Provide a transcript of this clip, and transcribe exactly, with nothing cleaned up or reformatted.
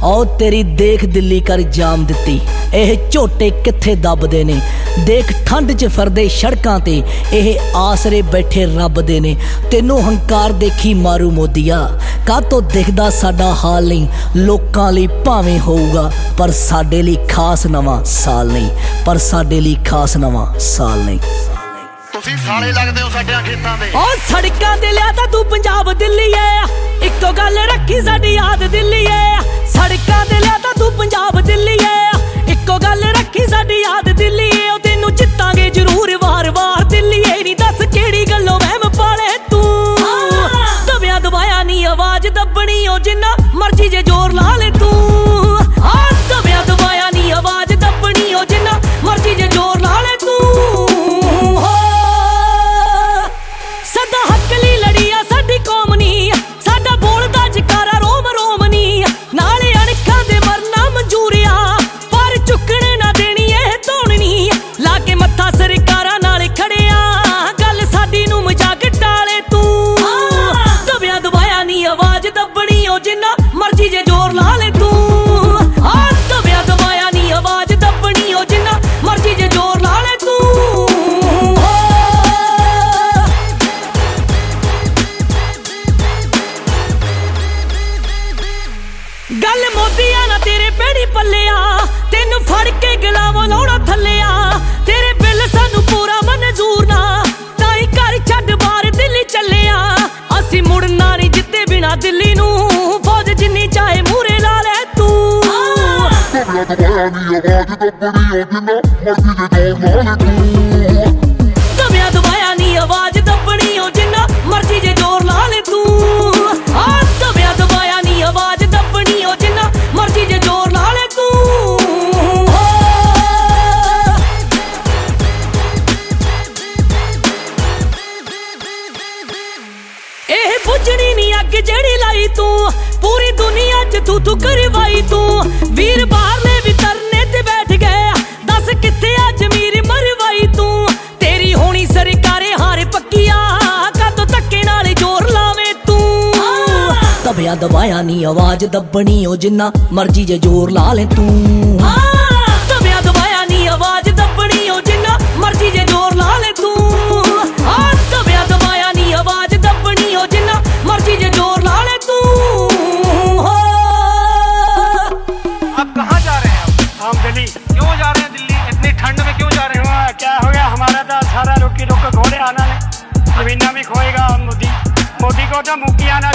आओ तेरी देख दिल्ली कर जाम दित्ती एह झोटे कित्थे दबदे ने देख ठंड च फिरदे सड़कां ते एह आसरे बैठे रब दे ने तैनूं हंकार देखी मारू मोदिया कातों दिखदा साडा हाल नहीं लोकां लई भावें होऊगा पर साडे लई खास नवां साल नहीं पर साडे लई खास नवां साल नहीं। तुसीं साले लगदे हो साडियां खेतां दे ओ सड़कां ते लिया तां तू पंजाब दिल्ली ऐ इक्को गल रखी साडी याद दिल्ली ऐ सड़कां ते लिया तां तू पंजाब दिल्ली ऐ इक्को गल रखी साडी याद दिल्ली ऐ ओ तैनूं जित्तांगे जरूर वार वार दिल्ली ऐ नी दस केड़ी गल्लों वहम पाले तू दबिया दबाया नी आवाज दबनी ओ जिन्ना मर्जी जे जोर ला ले तू दबिया दबाया नी आवाज दबनी ओ जिन्ना मर्जी जे जोर ला ले तू मर्जी जे जोर ला ले तू दबिया दबाया नी आवाज दबनी ओ जिन्ना मर्जी जे जोर ला ले तू गल मोदिया ना तेरे पेड़ी पल्लिया तेनू फड़ के गलावां लाउणा थल्लिया तेरे बिल सानू पूरा मंजूर ना ताई घर छड्ड बाहर दिल्ली चलिया असीं मुड़ना नहीं जित्ते बिना दिल्ली नू जिन्नी चाहे मूरे ला ले तू दबिया दबाया नी आवाज दबनी ओ जिन्ना मर्जी जे जोर ला ले तू दबिया दबाया नी आवाज दबनी ओ जिन्ना मर्जी जे जोर ला ले तू एह बुझनी नी अग जेड़ी लाई तू पूरी दुनिया च तू तू करवाई तू वीर बाहरले भी तरने ते बैठ गया दस कित्थे अज मेरी मरवाई तू तेरी होनी सरकारे हार पक्किया कदों धक्के नाल जोर लावे तू दबिया दबाया नी आवाज दबनी ओ जिन्ना मर्जी जे जोर ला ले तू दबिया दबाया नी आवाज दबनी ओ जिन्ना मर्जी जे जोर ला ले तू दबिया दबाया नी आवाज दबनी ओ जिन्ना मर्जी जे जोर ला ले तू क्यों जा रहे हैं दिल्ली इतनी ठंड में क्यों जा रहे हैं? क्या हो गया हमारा तो सारा रुकी रुक घोड़े आना ने जमीना भी खोएगा मोदी मोदी को तो मुखिया ना